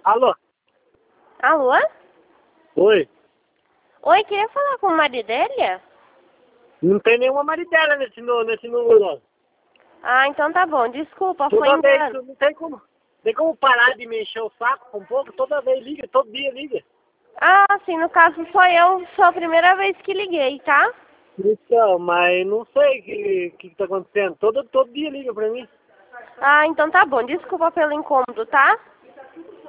Alô? Alô? Oi? Oi, queria falar com o Maridélia? Não tem nenhuma Maridela nesse número, não. Ah, então tá bom. Desculpa, foi Toda vez, engano. não tem como parar de me encher o saco um pouco? Toda vez liga, todo dia liga. Ah, sim, no caso sou eu, sou a primeira vez que liguei, tá? Então, mas não sei o que tá acontecendo. Todo dia liga pra mim. Ah, então tá bom. Desculpa pelo incômodo, tá?